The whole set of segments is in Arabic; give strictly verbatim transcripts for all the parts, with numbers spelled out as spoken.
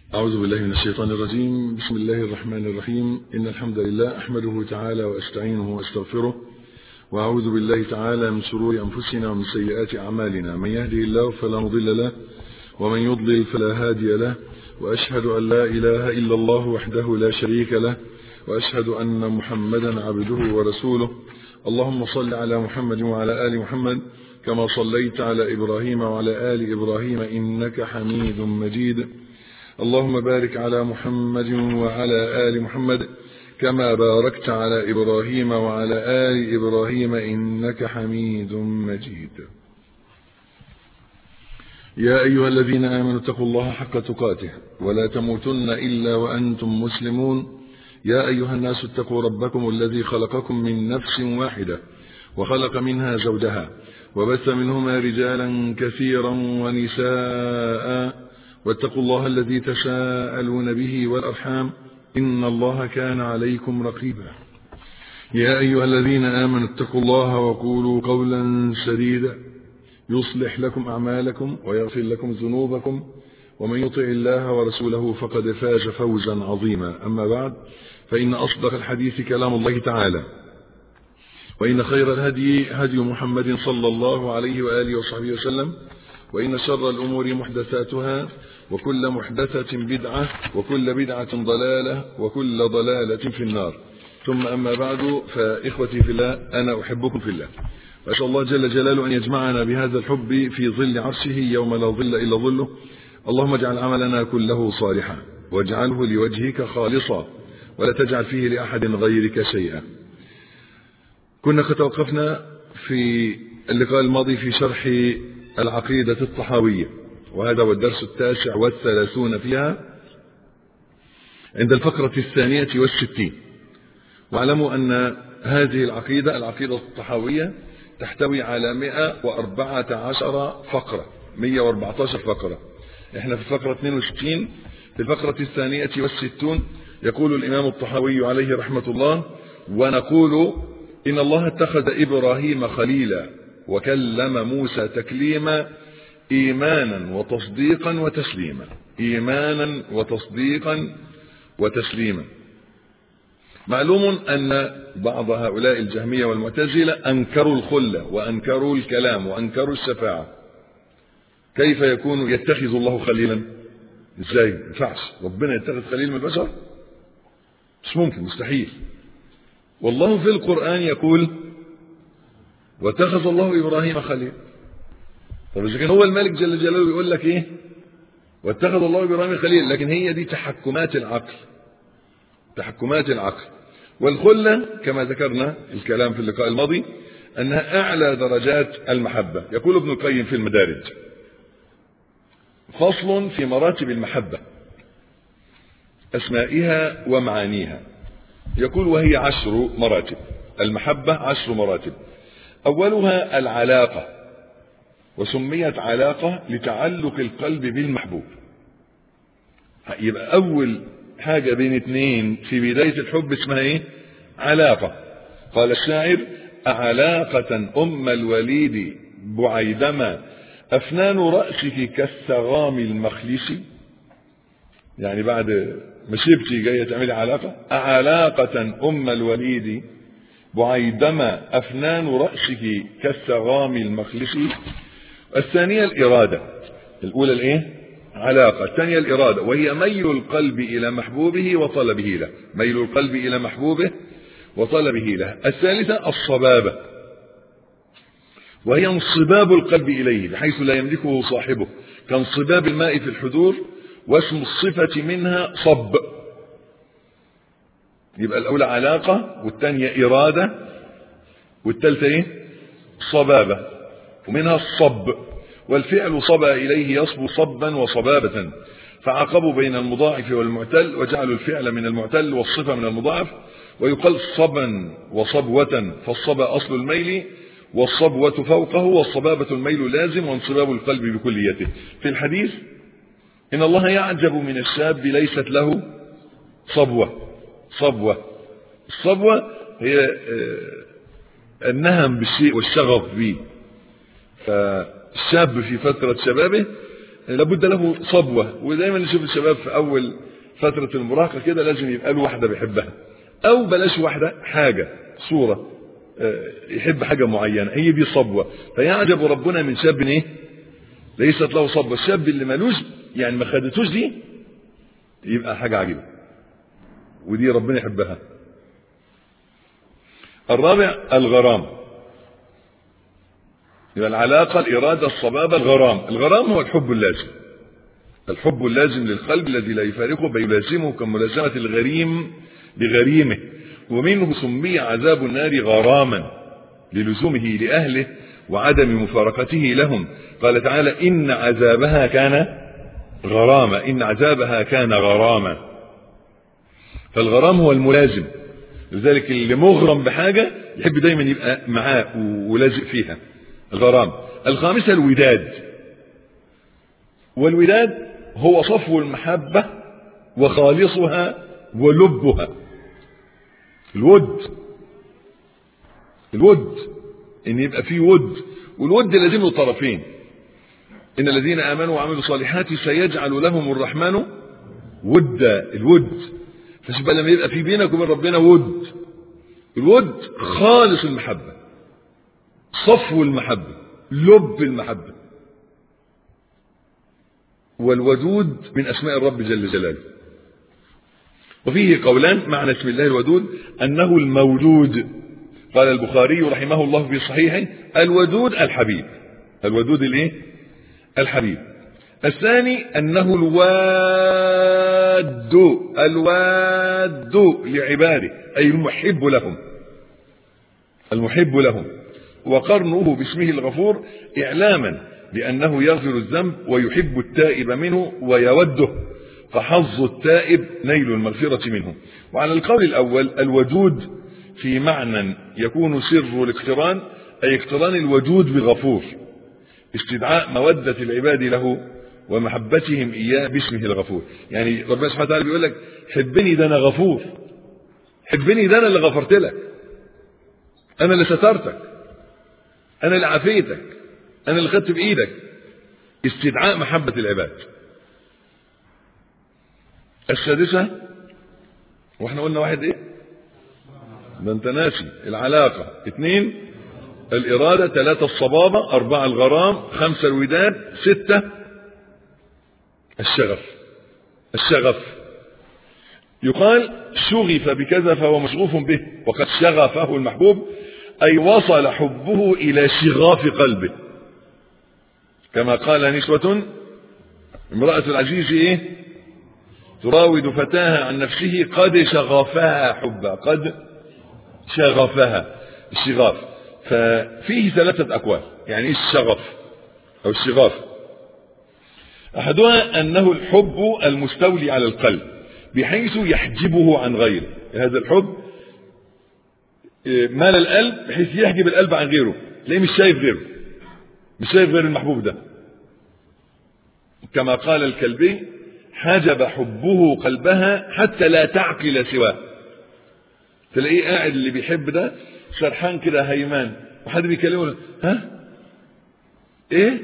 أعوذ بالله من الشيطان الرجيم. بسم الله الرحمن الرحيم. إن الحمد لله أحمده تعالى وأستعينه وأستغفره، وأعوذ بالله تعالى من شرور أنفسنا ومن سيئات أعمالنا. من يهده الله فلا مضل له، ومن يضلل فلا هادي له، وأشهد أن لا إله إلا الله وحده لا شريك له، وأشهد أن محمدا عبده ورسوله. اللهم صل على محمد وعلى آل محمد كما صليت على إبراهيم وعلى آل إبراهيم إنك حميد مجيد. اللهم بارك على محمد وعلى آل محمد كما باركت على إبراهيم وعلى آل إبراهيم إنك حميد مجيد. يا أيها الذين آمنوا اتقوا الله حق تقاته ولا تموتن إلا وأنتم مسلمون. يا أيها الناس اتقوا ربكم الذي خلقكم من نفس واحدة وخلق منها زوجها وبث منهما رجالا كثيرا ونساء، واتقوا الله الذي تساءلون به والأرحام إن الله كان عليكم رقيبا. يا أيها الذين آمنوا اتقوا الله وقولوا قولا سديدا يصلح لكم أعمالكم ويغفر لكم ذنوبكم، ومن يطع الله ورسوله فقد فاز فوزا عظيما. أما بعد، فإن أصدق الحديث كلام الله تعالى، وإن خير الهدي هدي محمد صلى الله عليه وآله وصحبه وسلم، وإن شر الأمور محدثاتها، وكل محدثة بدعة، وكل بدعة ضلالة، وكل ضلالة في النار. ثم أما بعد، فإخوتي في الله، أنا أحبكم في الله، وأسأل الله جل جلاله أن يجمعنا بهذا الحب في ظل عرشه يوم لا ظل إلا ظله. اللهم اجعل عملنا كله صالحا، واجعله لوجهك خالصا، ولا تجعل فيه لأحد غيرك شيئا. كنا قد توقفنا في اللقاء الماضي في شرح العقيدة الطحاوية، وهذا هو الدرس التاسع والثلاثون فيها، عند الفقرة الثانية والستين. واعلموا أن هذه العقيدة العقيدة الطحاوية تحتوي على مئة وأربعة عشر فقرة، مئة وأربعة عشر فقرة. احنا في الفقرة اثنين وستين. في الفقرة الثانية والستون يقول الإمام الطحاوي عليه رحمة الله: ونقول إن الله اتخذ إبراهيم خليلا وكلم موسى تكليما، إيمانا وتصديقا وتسليما، إيمانا وتصديقا وتسليما. معلوم أن بعض هؤلاء الجهمية والمعتزلة أنكروا الخلة وأنكروا الكلام وأنكروا الشفاعة. كيف يكون يتخذ الله خليلا؟ ازاي؟ ما ينفعش ربنا يتخذ خليل من البشر، مش ممكن، مستحيل. والله في القرآن يقول: واتخذ الله إبراهيم خليلا. طب إذا كان هو الملك جل جلاله يقول لك إيه؟ واتخذ الله إبراهيم خليلا، لكن هي دي تحكمات العقل، تحكمات العقل. والخلة كما ذكرنا الكلام في اللقاء الماضي أنها أعلى درجات المحبة. يقول ابن القيم في المدارج: فصل في مراتب المحبة، أسمائها ومعانيها. يقول: وهي عشر مراتب. المحبة عشر مراتب. أولها العلاقة، وسميت علاقة لتعلق القلب بالمحبوب. يبقى أول حاجة بين اثنين في بداية الحب اسمها ايه؟ علاقة. قال الشاعر: علاقة أم الوليد بعيدما أفنان رأسك كالثغام المخلص. يعني بعد ما شبتي جاية تعملي علاقة. علاقة أم الوليد بعيدما أفنان رأسك كالثغام المخلص. الثانية الإرادة. الأولى الإيه؟ علاقة. الثانية الإرادة، وهي ميل القلب إلى محبوبه وطلبه له، ميل القلب إلى محبوبه وطلبه له. الثالثة الصبابة، وهي انصباب القلب إليه بحيث لا يملكه صاحبه، كانصباب الماء في الحدور، واسم الصفة منها صب. يبقى الأولى علاقة، والثانية إرادة، والثالثة إيه؟ صبابة، ومنها الصب. والفعل صبا إليه يصب صبا وصبابة، فعقبوا بين المضاعف والمعتل، وجعلوا الفعل من المعتل والصفة من المضاعف. ويقال صبا وصبوة، فالصبا أصل الميل والصبوة فوقه، والصبابة الميل لازم، وانصباب القلب بكليته. في الحديث: إن الله يعجب من الشاب ليست له صبوة. صبوة، الصبوة هي النهم بالشيء والشغف به. فالشاب في فترة شبابه لابد له صبوة. ودايما نشوف الشباب في أول فترة المراهقة كده لازم يبقى له واحدة بيحبها، أو بلاش واحدة، حاجة، صورة يحب حاجة معينة، هي دي صبوة. فيعجب ربنا من شاب ايه ليست له صبوة. الشاب اللي مالوش يعني ما خدتوش دي يبقى حاجة عجيبة، ودي ربنا يحبها. الرابع الغرام، يبقى العلاقة، الإرادة، الصبابة، الغرام. الغرام هو الحب اللازم، الحب اللازم للقلب الذي لا يفارقه بل يلازمه كملازمة الغريم لغريمه، ومنه سمي عذاب النار غراما للزومه لأهله وعدم مفارقته لهم. قال تعالى إن عذابها كان غراما، إن عذابها كان غراما. فالغرام هو الملازم، لذلك اللي مغرم بحاجة يحب دايما يبقى معاه ولازق فيها، الغرام. الخامسة الوداد، والوداد هو صفو المحبة وخالصها ولبها. الود، الود ان يبقى فيه ود، والود لازم له طرفين. ان الذين امنوا وعملوا الصالحات سيجعل لهم الرحمن ودا، الود. فشوف لما يبقى في بينك وبين ربنا ود، الود خالص المحبة، صفو المحبة، لب المحبة. والودود من اسماء الرب جل جلاله. وفيه قولان معنى اسم الله الودود انه المولود. قال البخاري رحمه الله في صحيحه الودود الحبيب، الودود الايه الحبيب. الثاني انه الواد، الواد لعباده اي المحب لهم، المحب لهم. وقرنه باسمه الغفور اعلاما بانه يغفر الذنب ويحب التائب منه ويوده، فحظ التائب نيل المغفرة منه. وعلى القول الأول الودود في معنى يكون سر الاقتران، أي اقتران الودود بغفور، استدعاء مودة العباد له ومحبتهم إياه باسمه الغفور. يعني ربنا سبحانه وتعالى بيقول لك حبني ده أنا غفور، حبني ده أنا اللي غفرت لك، أنا اللي سترتك، أنا اللي عافيتك، أنا اللي خدت بإيدك، استدعاء محبة العباد. السادسة، واحنا قلنا واحد ايه ده انت ناسي، العلاقة. اثنين الإرادة، ثلاثة الصبابة، أربعة الغرام، خمسة الوداد، ستة الشغف. الشغف يقال شغف بكذا فهو مشغوف به، وقد شغفه المحبوب أي وصل حبه إلى شغاف قلبه، كما قال نسوة امرأة العزيز ايه تراود فتاها عن نفسه قد شغفها حبا، قد شغفها، الشغاف. ففيه ثلاثة أقوال يعني ايه الشغف أو الشغاف. أحدها أنه الحب المستولي على القلب بحيث يحجبه عن غيره، هذا الحب مال القلب بحيث يحجب القلب عن غيره، ليه مش شايف غيره، مش شايف غير المحبوب ده. كما قال الكلبي حجب حبه قلبها حتى لا تعقل سواه. تلاقيه قاعد اللي بيحب ده سرحان كده هيمان، وحد بيكلمه ها ايه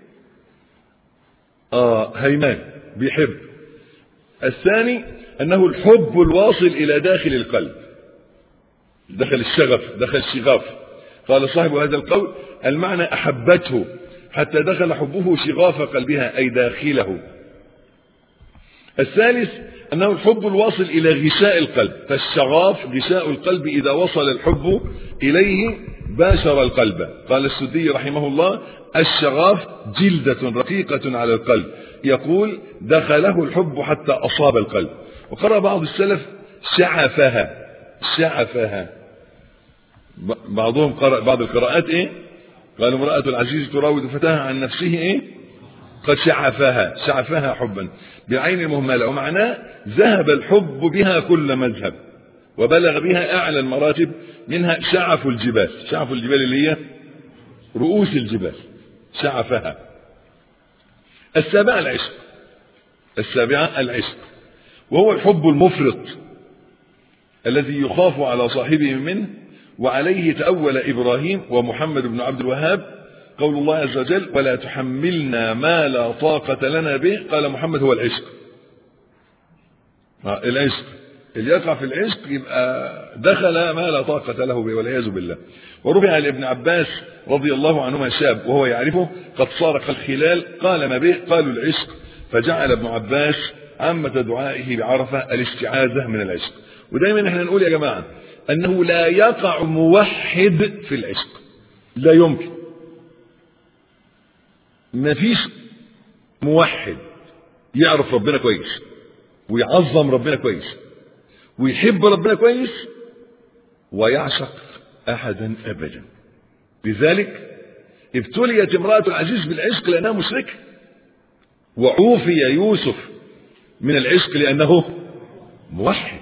اه هيمان بيحب. الثاني انه الحب الواصل الى داخل القلب، دخل الشغف، دخل الشغاف. قال صاحب هذا القول المعنى احبته حتى دخل حبه شغاف قلبها اي داخله. الثالث أنه الحب الواصل إلى غشاء القلب، فالشغاف غشاء القلب إذا وصل الحب إليه باشر القلب. قال السدي رحمه الله الشغاف جلدة رقيقة على القلب، يقول دخله الحب حتى أصاب القلب. وقرأ بعض السلف شعفها، شعفها. بعضهم قرأ بعض القراءات إيه قال امرأة العزيز تراود فتاها عن نفسه إيه قد شعفها، شعفها حبا بعين المهملة، ومعناه ذهب الحب بها كل مذهب وبلغ بها أعلى المراتب، منها شعف الجبال، شعف الجبال اللي هي رؤوس الجبال، شعفها. السابعة العشق، السابعة العشق وهو الحب المفرط الذي يخاف على صاحبه منه، وعليه تأول إبراهيم ومحمد بن عبد الوهاب قول الله عز وجل ولا تحملنا ما لا طاقة لنا به، قال محمد هو العشق. العشق اللي يقع في العشق يبقى دخل ما لا طاقة له به والعياذ بالله. ورفع لابن عباس رضي الله عنهما شاب وهو يعرفه قد صار كالخلال، قال ما به؟ قالوا العشق، فجعل ابن عباس عامة دعائه بعرفة الاستعاذة من العشق. ودايما احنا نقول يا جماعة انه لا يقع موحد في العشق، لا يمكن. ما فيش موحد يعرف ربنا كويس ويعظم ربنا كويس ويحب ربنا كويس ويعشق احدا ابدا. لذلك ابتليت امرأة العزيز بالعشق لانها مشركة، وعوفي يوسف من العشق لانه موحد.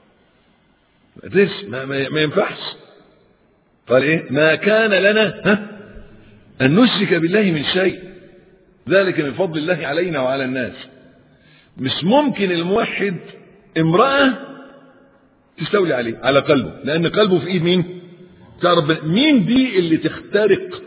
ما, ما, ما ينفعش. قال ايه؟ ما كان لنا ها ان نشرك بالله من شيء، ذلك من فضل الله علينا وعلى الناس. مش ممكن الموحد امرأة تستولي عليه على قلبه، لان قلبه في ايد مين؟ تعرف مين دي اللي تخترق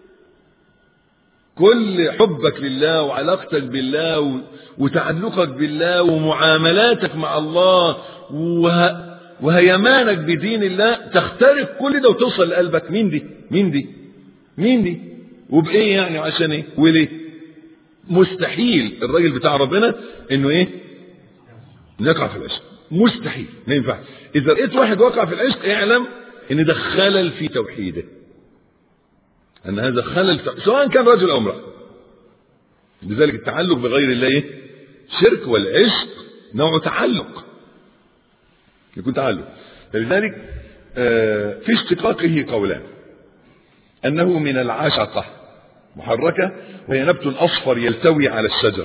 كل حبك لله وعلاقتك بالله وتعلقك بالله ومعاملاتك مع الله وه... وهيمانك بدين الله، تخترق كل ده وتوصل لقلبك. مين دي؟ مين دي؟ مين دي؟ وبايه يعني؟ عشان ايه؟ وليه؟ مستحيل الراجل بتاع ربنا انه ايه؟ يقع في العشق. مستحيل، ما ينفعش. اذا لقيت واحد وقع في العشق اعلم ان ده خلل في توحيده، ان هذا خلل سواء كان رجل او امرأة. لذلك التعلق بغير الله ايه؟ شرك، والعشق نوع تعلق، يكون تعلق. فلذلك آه في اشتقاقه قولان، انه من العشقة محركة وهي نبت اصفر يلتوي على الشجر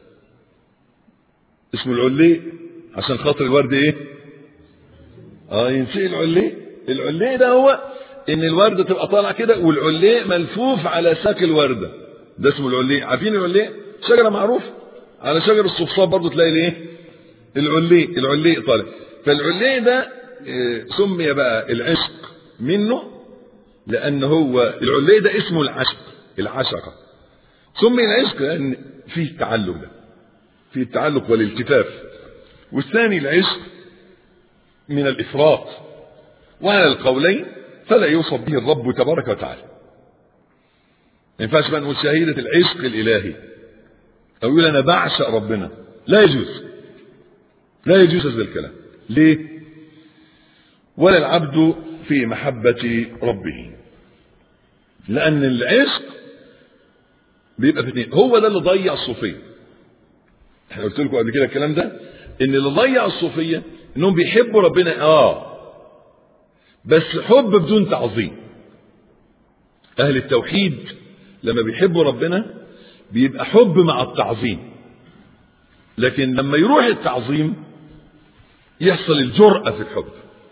اسمه العلي، عشان خاطر الورد ايه؟ اه ينسي العلي. العلي ده هو ان الوردة تبقى طالعة كده والعلي ملفوف على ساق الوردة، ده اسمه العلي. عارفين العلي؟ شجرة معروف، على شجر الصفصاف برضو تلاقي الايه؟ العلي. العلي طالع. فالعلي ده سمي بقى العشق منه لان هو العلي ده اسمه العشق، العشقة. سمي العشق لان فيه التعلق ده، فيه التعلق والالتفاف. والثاني العشق من الافراط، وعلى القولين فلا يوصف به الرب تبارك وتعالى. ما ينفعش بقى نقول شهيدة العشق الالهي او يقول انا بعشق ربنا، لا يجوز، لا يجوز هذا الكلام. ليه؟ ولا العبد في محبة ربه، لان العشق بيبقى في اثنين. هو ده اللي ضيع الصوفية. احنا قلت لكم قبل كده الكلام ده، ان اللي ضيع الصوفية انهم بيحبوا ربنا اه بس حب بدون تعظيم. اهل التوحيد لما بيحبوا ربنا بيبقى حب مع التعظيم، لكن لما يروح التعظيم يحصل الجرأة في الحب.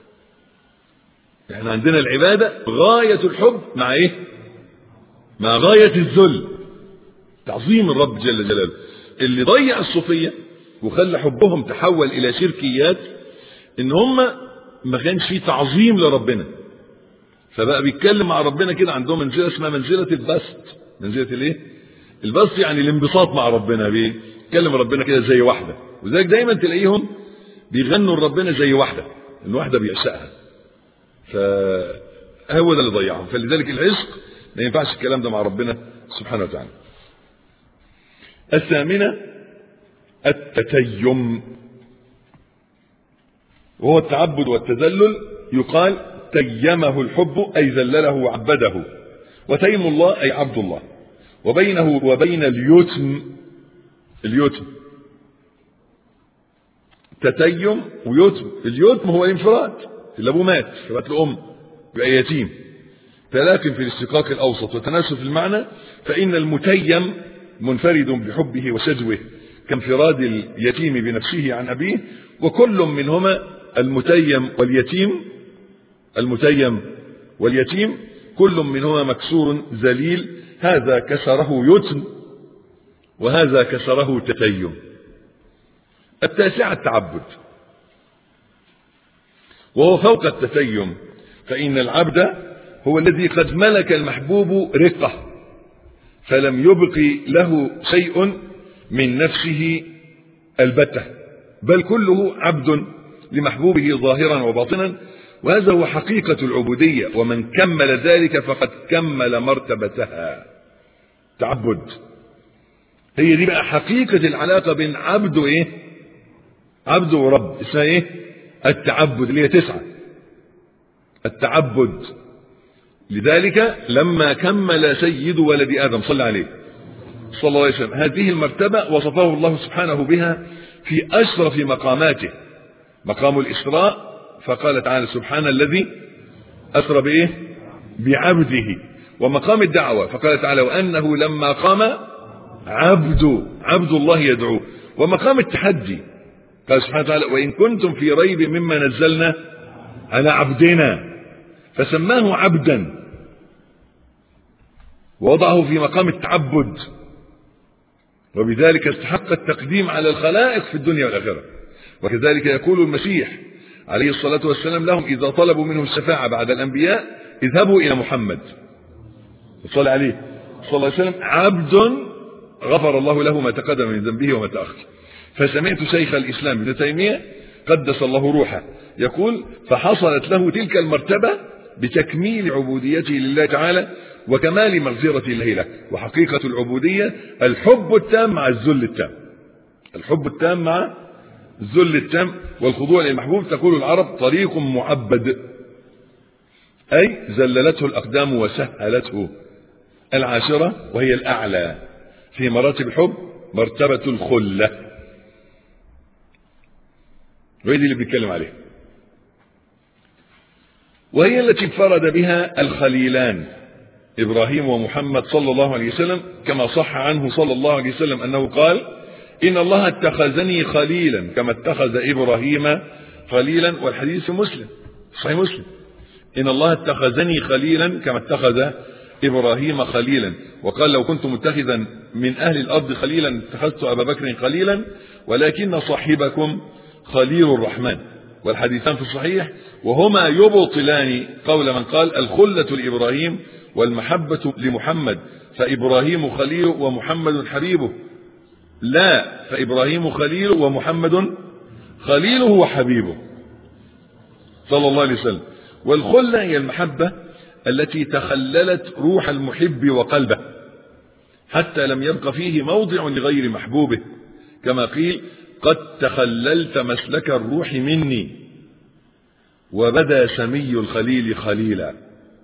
احنا عندنا العبادة غاية الحب مع ايه؟ مع غاية الذل، تعظيم الرب جل جلاله. اللي ضيع الصوفية وخلى حبهم تحول الى شركيات ان هم ما كانش فيه تعظيم لربنا، فبقى بيتكلم مع ربنا كده. عندهم منزلة اسمها منزلة البسط. منزلة الايه؟ البسط، يعني الانبساط مع ربنا، بيتكلم ربنا كده زي واحدة. وذلك دايما تلاقيهم بيغنوا لربنا زي واحدة، ان واحدة بيعشقها. فهو ده اللي ضيعهم. فلذلك العشق ما ينفعش الكلام ده مع ربنا سبحانه وتعالى. الثامنة التتيم، وهو التعبد والتذلل. يقال تيمه الحب أي ذلله وعبده، وتيم الله أي عبد الله. وبينه وبين اليتم، اليتم تتيم ويتم. اليتم هو الانفراد، اللي ابوه مات فبقت له ام يبقى يتيم. فلكن في الاشتقاق الاوسط وتناسب المعنى فان المتيم منفرد بحبه وشجوه كانفراد اليتيم بنفسه عن ابيه. وكل منهما المتيم واليتيم، المتيم واليتيم كل منهما مكسور ذليل، هذا كسره يتم وهذا كسره تتيم. التاسعة التعبد، وهو فوق التتيم، فإن العبد هو الذي قد ملك المحبوب رقة فلم يبق له شيء من نفسه البتة، بل كله عبد لمحبوبه ظاهرا وباطنا، وهذا هو حقيقة العبودية، ومن كمل ذلك فقد كمل مرتبتها. تعبد هي دي بقى حقيقة العلاقة بين عبد وايه؟ عبد ورب، اسمها ايه؟ التعبد، اللي هي تسعة، التعبد. لذلك لما كمل سيد ولد آدم صلى عليه صلى الله عليه وسلم هذه المرتبة، وصفه الله سبحانه بها في أشرف مقاماته، مقام الإسراء، فقال تعالى سبحان الذي أسرى بإيه؟ بعبده. ومقام الدعوة فقال تعالى وأنه لما قام عبد عبد الله يدعوه. ومقام التحدي قال سبحانه وتعالى وإن كنتم في ريب مما نزلنا على عبدنا، فسماه عبدا ووضعه في مقام التعبد، وبذلك استحق التقديم على الخلائق في الدنيا والآخرة. وكذلك يقول المسيح عليه الصلاة والسلام لهم إذا طلبوا منه الشفاعة بعد الأنبياء اذهبوا إلى محمد صلى عليه صلى الله عليه وسلم عبد غفر الله له ما تقدم من ذنبه وما تأخر. فسمعت شيخ الإسلام ابن تيمية قدس الله روحه يقول فحصلت له تلك المرتبة بتكميل عبوديته لله تعالى وكمال مغفرة الله له. وحقيقة العبودية الحب التام مع الذل التام، الحب التام مع الذل التام والخضوع للمحبوب. تقول العرب طريق معبد، أي زللته الأقدام وسهلته. العاشرة وهي الأعلى في مراتب الحب مرتبة الخلة، وهي دي اللي بنتكلم عليها، وهي التي انفرد بها الخليلان إبراهيم ومحمد صلى الله عليه وسلم، كما صح عنه صلى الله عليه وسلم أنه قال إن الله اتخذني خليلا كما اتخذ إبراهيم خليلا. والحديث في مسلم صحيح مسلم إن الله اتخذني خليلا كما اتخذ إبراهيم خليلا. وقال لو كنت متخذا من أهل الأرض خليلا اتخذت أبا بكر خليلا ولكن صاحبكم خليل الرحمن. والحديثان في الصحيح وهما يبطلان قول من قال الخلة لإبراهيم والمحبة لمحمد فإبراهيم خليل ومحمد حبيبه. لا، فإبراهيم خليل ومحمد خليله وحبيبه صلى الله عليه وسلم. والخلة هي المحبة التي تخللت روح المحب وقلبه حتى لم يبق فيه موضع لغير محبوبه، كما قيل قد تخللت مسلك الروح مني وبدا سمي الخليل خليلا.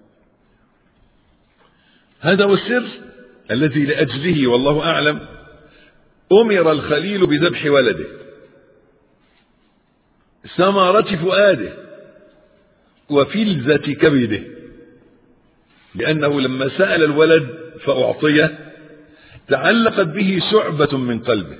هذا هو السر الذي لأجله والله أعلم أمر الخليل بذبح ولده ثمرة فؤاده وفلذة كبده، لأنه لما سأل الولد فأعطيه تعلقت به شعبة من قلبه.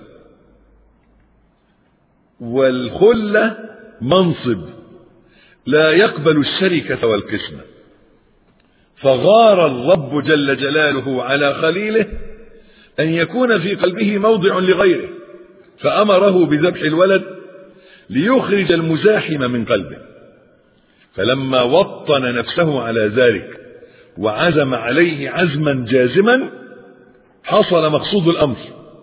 والخلة منصب لا يقبل الشركة والقسمة، فغار الرب جل جلاله على خليله أن يكون في قلبه موضع لغيره، فأمره بذبح الولد ليخرج المزاحم من قلبه. فلما وطن نفسه على ذلك وعزم عليه عزما جازما حصل مقصود الأمر،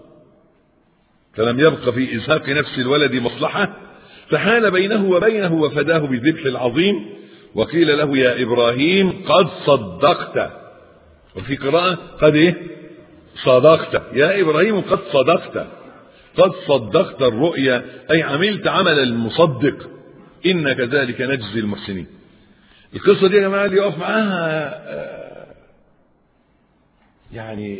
فلم يبق في إزهاق نفس الولد مصلحة، فحال بينه وبينه وفداه بالذبح العظيم. وقيل له يا إبراهيم قد صدقت، وفي قراءة قد إيه؟ صدقت. يا إبراهيم قد صدقت، قد صدقت الرؤيا، أي عملت عمل المصدق، إن كذلك نجزي المحسنين. القصة دي يا جماعة اللي يقف معاها يعني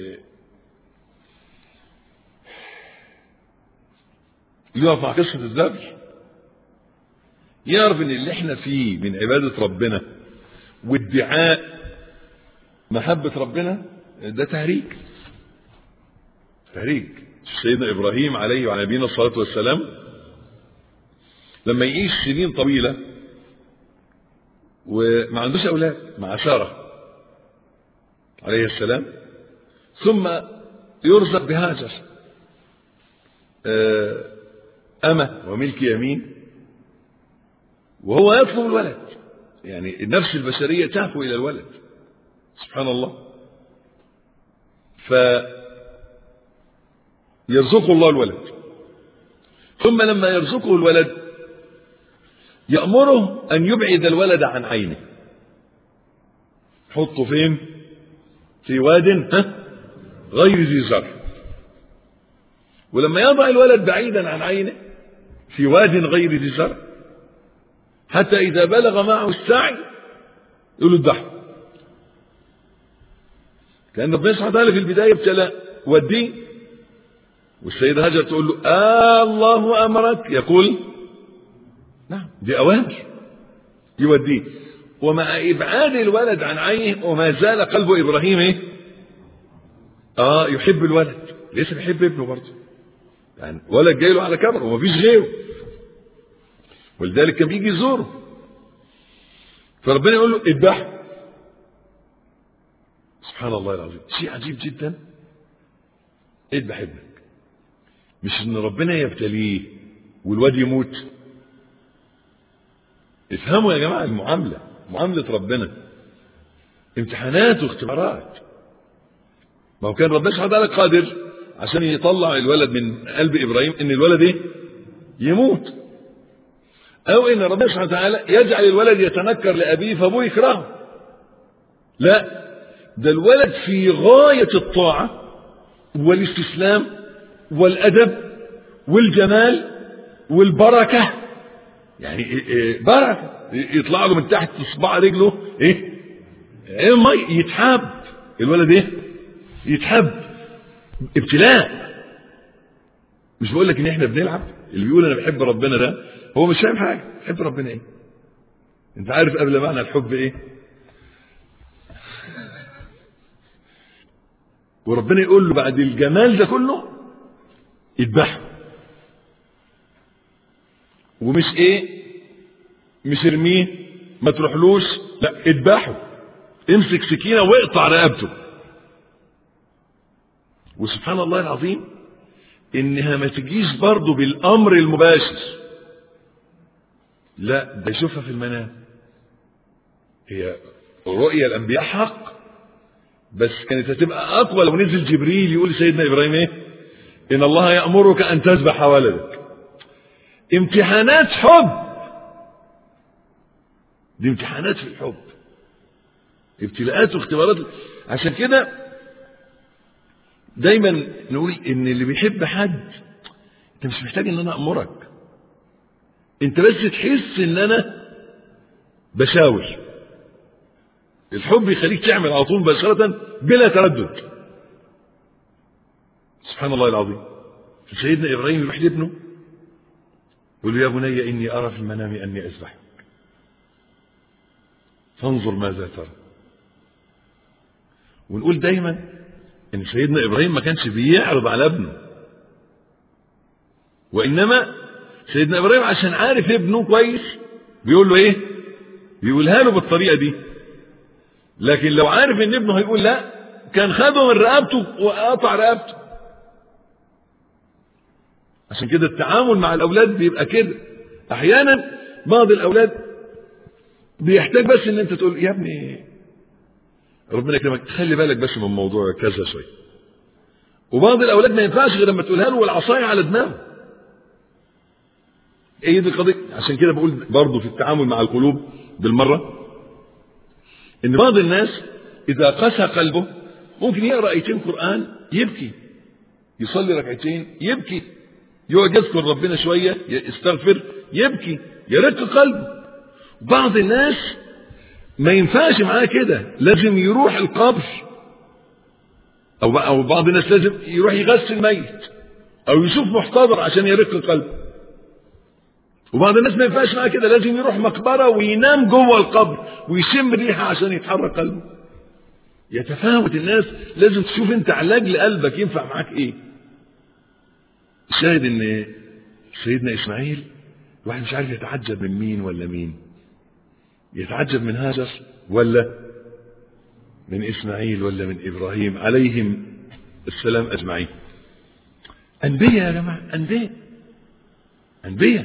يقف مع قصة الذبح يعرف ان اللي احنا فيه من عبادة ربنا وادعاء محبة ربنا ده تهريج تهريج. سيدنا إبراهيم عليه وعلى نبينا الصلاة والسلام لما يعيش سنين طويلة وما عندوش أولاد مع سارة عليه السلام، ثم يرزق بهاجر أمة وملك يمين، وهو يطلب الولد، يعني النفس البشرية تهفو إلى الولد سبحان الله. فيرزقه الله الولد، ثم لما يرزقه الولد يأمره أن يبعد الولد عن عينه. حطه فين؟ في واد ها غير ذي زرع. ولما يضع الولد بعيدا عن عينه في واد غير ذي زرع حتى إذا بلغ معه السعي يقول له اذبحه. كأن ربنا سبحانه وتعالى في البداية ابتلى وديه، والسيدة هاجر تقول له آه الله أمرك، يقول نعم دي أوامر، يوديه. ومع إبعاد الولد عن عينه وما زال قلب إبراهيم إيه؟ آه يحب الولد، ليس بيحب ابنه برضه، يعني ولد جاي له على كبر ومفيش غيره، ولذلك كان بيجي يزوره. فربنا يقول له اذبحه. سبحان الله العظيم، شيء عجيب جدا. اذبح ابنك، مش ان ربنا يبتليه والواد يموت. افهموا يا جماعه المعامله، معامله ربنا امتحانات واختبارات. ما هو كان ربنا سبحانه وتعالى قادر عشان يطلع الولد من قلب ابراهيم ان الولد ايه؟ يموت، او ان ربنا سبحانه وتعالى يجعل الولد يتنكر لابيه فابوه يكرهه. لا، ده الولد في غايه الطاعه والاستسلام والادب والجمال والبركه، يعني بركه يطلع له من تحت اصبع رجله ايه؟ المي، يتحب الولد ايه؟ يتحب. ابتلاء. مش بقول لك ان احنا بنلعب، اللي بيقول انا بحب ربنا ده هو مش فاهم حاجه. بحب ربنا ايه؟ انت عارف قبل معنى الحب ايه؟ وربنا يقول له بعد الجمال ده كله اذبحه. ومش ايه؟ مش ارميه ما تروحلوش، لا اذبحه، امسك سكينه واقطع رقبته. وسبحان الله العظيم انها ما تجيش برضه بالامر المباشر، لا ده يشوفها في المنام. هي رؤيا الانبياء حق، بس كانت هتبقى اقوى لو نزل جبريل يقول لسيدنا ابراهيم ايه؟ ان الله يأمرك ان تذبح ولدك. امتحانات حب، دي امتحانات في الحب، ابتلاءات واختبارات. عشان كده دايما نقول ان اللي بيحب حد انت مش محتاج ان انا امرك، انت بس تحس ان انا بشاور. الحب يخليك تعمل على طول مباشرة بلا تردد. سبحان الله العظيم. سيدنا ابراهيم يروح لابنه يقول له يا بني اني ارى في المنام اني اذبحك فانظر ماذا ترى. ونقول دايما ان سيدنا ابراهيم ما كانش بيعرض على ابنه، وانما سيدنا ابراهيم عشان عارف ابنه كويس بيقول له ايه؟ بيقولها له بالطريقه دي. لكن لو عارف ان ابنه هيقول لا كان خده من رقبته وقطع رقبته. عشان كده التعامل مع الاولاد بيبقى كده. احيانا بعض الاولاد بيحتاج بس ان انت تقول يا ابني ربنا يكرمك خلي بالك بس من موضوع كذا شويه. وبعض الاولاد ما ينفعش غير لما تقولها له والعصايه على دماغه. ايه دي القضيه. عشان كده بقول برضه في التعامل مع القلوب بالمره ان بعض الناس اذا قسى قلبه ممكن يقرا ايتين قران يبكي، يصلي ركعتين يبكي، يقعد يذكر ربنا شويه يستغفر يبكي، يرق قلبه. بعض الناس ما ينفعش معاه كده، لازم يروح القبر، او او بعض الناس لازم يروح يغسل ميت او يشوف محتضر عشان يرق قلبه. وبعض الناس ما ينفعش معاه كده، لازم يروح مقبره وينام جوه القبر ويشم ريحه عشان يتحرك قلبه. يتفاوت الناس، لازم تشوف انت علاج لقلبك ينفع معاك ايه. الشاهد ان سيدنا اسماعيل الواحد مش عارف يتعجب من مين ولا مين، يتعجب من هاجر ولا من اسماعيل ولا من ابراهيم عليهم السلام اجمعين. انبياء يا جماعه، انبياء انبياء.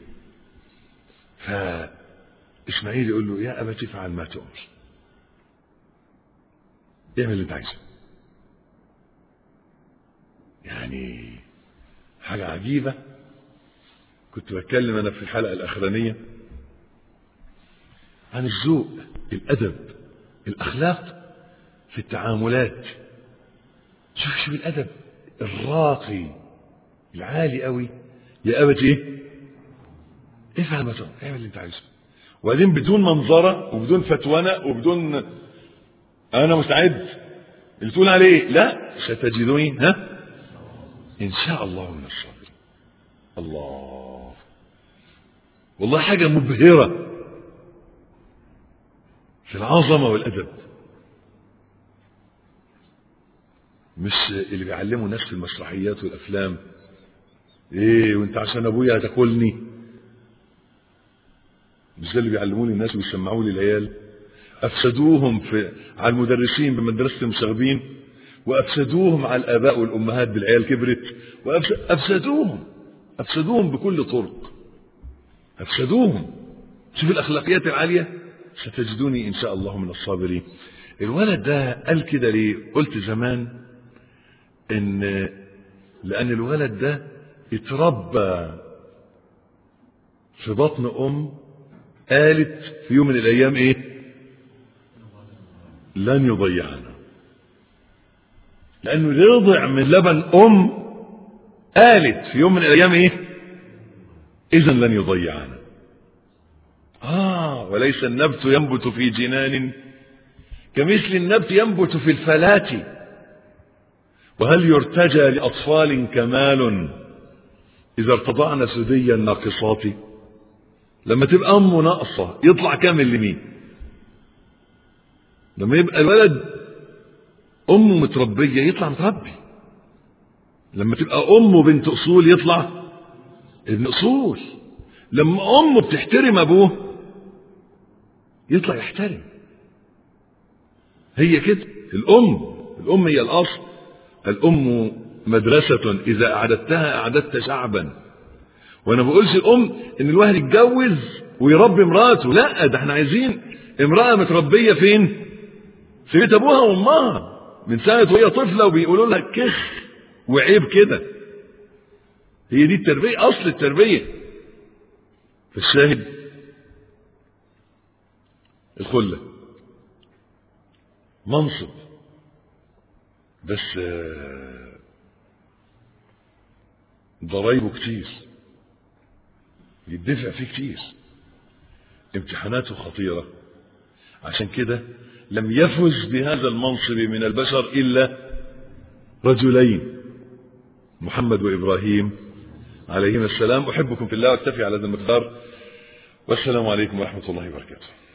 فاسماعيل يقول له يا ابت افعل ما تؤمر، اعمل اللي انت عايزه. يعني حاجة عجيبة. كنت بتكلم أنا في الحلقة الأخرانية عن الذوق، الأدب، الأخلاق في التعاملات. شوف شوف الأدب الراقي العالي قوي. يا أبت إيه؟ افعل ما تؤمر، اعمل اللي أنت عايزه، وبعدين بدون منظرة وبدون فتوانة وبدون أنا مستعد اللي تقول عليه لا، ستجدوني ها إن شاء الله من الصابرين. الله، والله حاجة مبهرة في العظمة والأدب. مش اللي بيعلموا الناس في المسرحيات والأفلام ايه وانت عشان ابويا هتاكلني، مش ده اللي بيعلموه للناس ويسمعوه للعيال. افسدوهم في على المدرسين بمدرسة المشاغبين، وافسدوهم على الاباء والامهات بالعيال كبرت، وافسدوهم افسدوهم بكل طرق، افسدوهم. شوف الاخلاقيات العالية، ستجدوني ان شاء الله من الصابرين. الولد ده قال كده ليه؟ قلت زمان ان لان الولد ده اتربى في بطن ام قالت في يوم من الايام ايه؟ لن يضيعنا. لانه يرضع من لبن ام قالت في يوم من الايام ايه؟ اذا لن يضيعنا. اه وليس النبت ينبت في جنان كمثل النبت ينبت في الفلاة، وهل يرتجى لأطفال كمال إذا ارتضعن سدي الناقصات؟ لما تبقى أمه ناقصة يطلع كامل لمين؟ لما يبقى الولد أمه متربية يطلع متربي. لما تبقى أمه بنت أصول يطلع ابن أصول. لما أمه بتحترم أبوه يطلع يحترم. هي كده الأم، الأم هي الأصل. الأم مدرسة إذا أعددتها أعددت شعبا. وأنا بقولش الأم إن الواحد يتجوز ويربي مراته، لا، ده احنا عايزين امرأة متربية فين؟ في بيت أبوها وأمها من سنة وهي طفلة وبيقولوا لها كخ وعيب كده. هي دي التربية، أصل التربية. فالشاهد الخلة منصب، بس ضرايبه كتير، يدفع فيه كتير، امتحاناته خطيرة. عشان كده لم يفز بهذا المنصب من البشر إلا رجلين، محمد وإبراهيم عليهما السلام. أحبكم في الله واكتفي على هذا المقدار، والسلام عليكم ورحمة الله وبركاته.